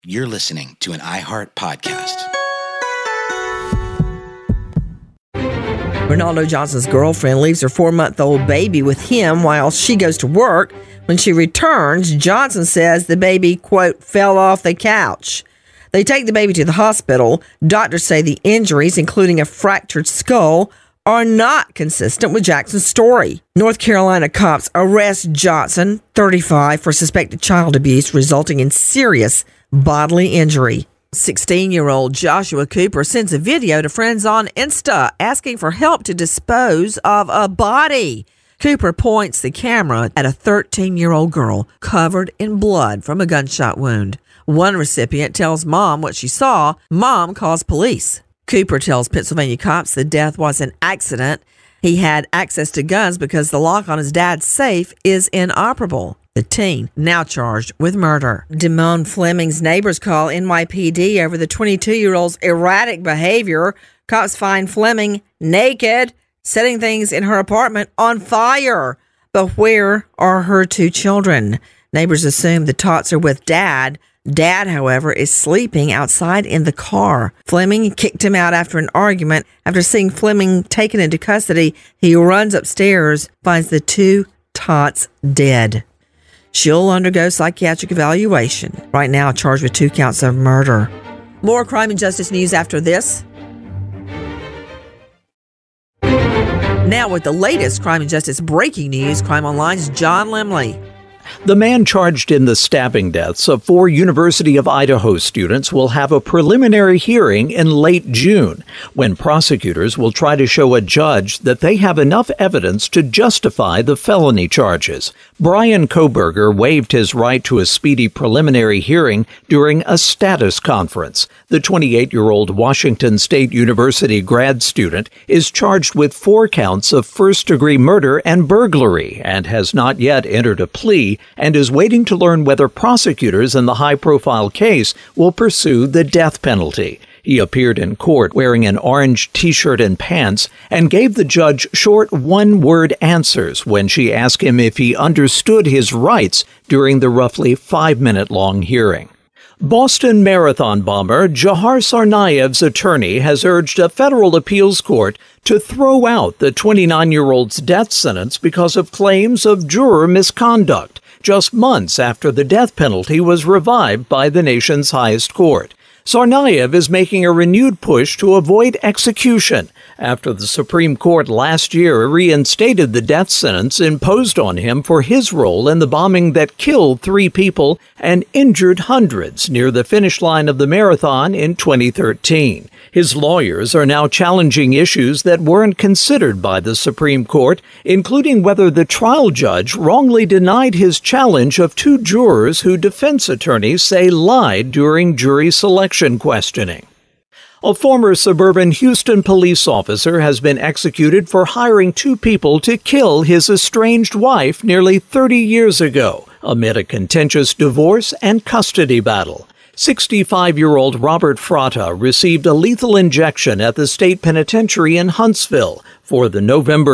You're listening to an iHeart podcast. Ronaldo Johnson's girlfriend leaves her 4-month-old baby with him while she goes to work. When she returns, Johnson says the baby, quote, fell off the couch. They take the baby to the hospital. Doctors say the injuries, including a fractured skull, are not consistent with Jackson's story. North Carolina cops arrest Johnson, 35, for suspected child abuse resulting in serious bodily injury. 16-year-old Joshua Cooper sends a video to friends on Insta asking for help to dispose of a body. Cooper points the camera at a 13-year-old girl covered in blood from a gunshot wound. One recipient tells Mom what she saw. Mom calls police. Cooper tells Pennsylvania cops the death was an accident. He had access to guns because the lock on his dad's safe is inoperable. The teen now charged with murder. Damone Fleming's neighbors call NYPD over the 22-year-old's erratic behavior. Cops find Fleming naked, setting things in her apartment on fire. But where are her 2 children? Neighbors assume the tots are with Dad. Dad, however, is sleeping outside in the car. Fleming kicked him out after an argument. After seeing Fleming taken into custody, he runs upstairs, finds the 2 tots dead. She'll undergo psychiatric evaluation. Right now, charged with 2 counts of murder. More crime and justice news after this. Now with the latest crime and justice breaking news, Crime Online's John Lemley. The man charged in the stabbing deaths of 4 University of Idaho students will have a preliminary hearing in late June, when prosecutors will try to show a judge that they have enough evidence to justify the felony charges. Brian Koberger waived his right to a speedy preliminary hearing during a status conference. The 28-year-old Washington State University grad student is charged with 4 counts of first-degree murder and burglary and has not yet entered a plea and is waiting to learn whether prosecutors in the high-profile case will pursue the death penalty. He appeared in court wearing an orange T-shirt and pants and gave the judge short one-word answers when she asked him if he understood his rights during the roughly 5-minute-long hearing. Boston Marathon bomber Jahar Tsarnaev's attorney has urged a federal appeals court to throw out the 29-year-old's death sentence because of claims of juror misconduct, just months after the death penalty was revived by the nation's highest court. Tsarnaev is making a renewed push to avoid execution after the Supreme Court last year reinstated the death sentence imposed on him for his role in the bombing that killed 3 people and injured hundreds near the finish line of the marathon in 2013. His lawyers are now challenging issues that weren't considered by the Supreme Court, including whether the trial judge wrongly denied his challenge of 2 jurors who defense attorneys say lied during jury selection questioning. A former suburban Houston police officer has been executed for hiring 2 people to kill his estranged wife nearly 30 years ago, amid a contentious divorce and custody battle. 65-year-old Robert Fratta received a lethal injection at the state penitentiary in Huntsville for the November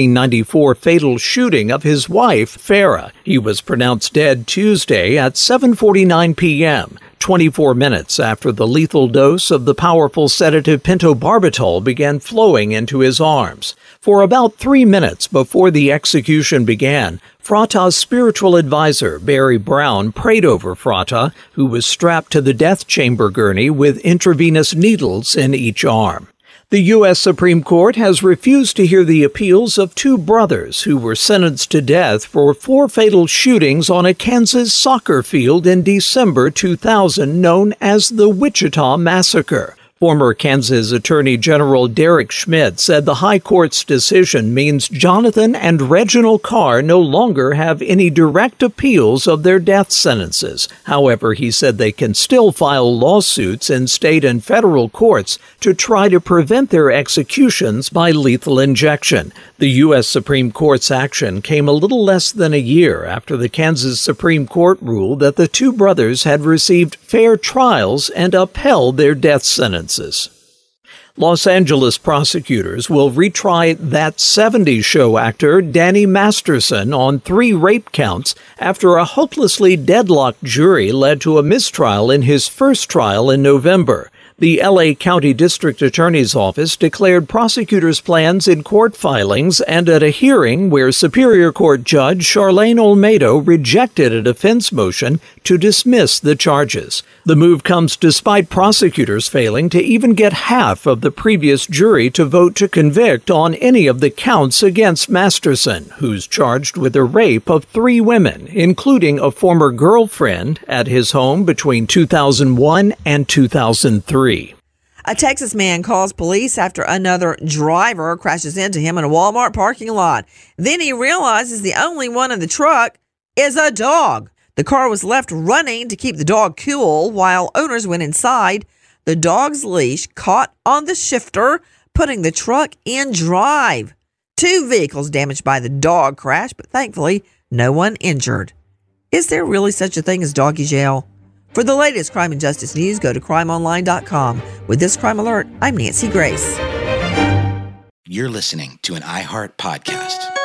1994 fatal shooting of his wife, Farah. He was pronounced dead Tuesday at 7:49 p.m., 24 minutes after the lethal dose of the powerful sedative pentobarbital began flowing into his arms. For about 3 minutes before the execution began, Fratta's spiritual advisor, Barry Brown, prayed over Fratta, who was strapped to the death chamber gurney with intravenous needles in each arm. The U.S. Supreme Court has refused to hear the appeals of 2 brothers who were sentenced to death for 4 fatal shootings on a Kansas soccer field in December 2000 known as the Wichita Massacre. Former Kansas Attorney General Derek Schmidt said the High Court's decision means Jonathan and Reginald Carr no longer have any direct appeals of their death sentences. However, he said they can still file lawsuits in state and federal courts to try to prevent their executions by lethal injection. The U.S. Supreme Court's action came a little less than a year after the Kansas Supreme Court ruled that the 2 brothers had received fair trials and upheld their death sentences. Los Angeles prosecutors will retry That 70s Show actor Danny Masterson on 3 rape counts after a hopelessly deadlocked jury led to a mistrial in his first trial in November. The L.A. County District Attorney's Office declared prosecutors' plans in court filings and at a hearing where Superior Court Judge Charlene Olmedo rejected a defense motion to dismiss the charges. The move comes despite prosecutors failing to even get half of the previous jury to vote to convict on any of the counts against Masterson, who's charged with the rape of 3 women, including a former girlfriend, at his home between 2001 and 2003. A Texas man calls police after another driver crashes into him in a Walmart parking lot. Then he realizes the only one in the truck is a dog. The car was left running to keep the dog cool while owners went inside. The dog's leash caught on the shifter, putting the truck in drive. 2 vehicles damaged by the dog crash, but thankfully no one injured. Is there really such a thing as doggy jail? For the latest crime and justice news, go to crimeonline.com. With this crime alert, I'm Nancy Grace. You're listening to an iHeart podcast.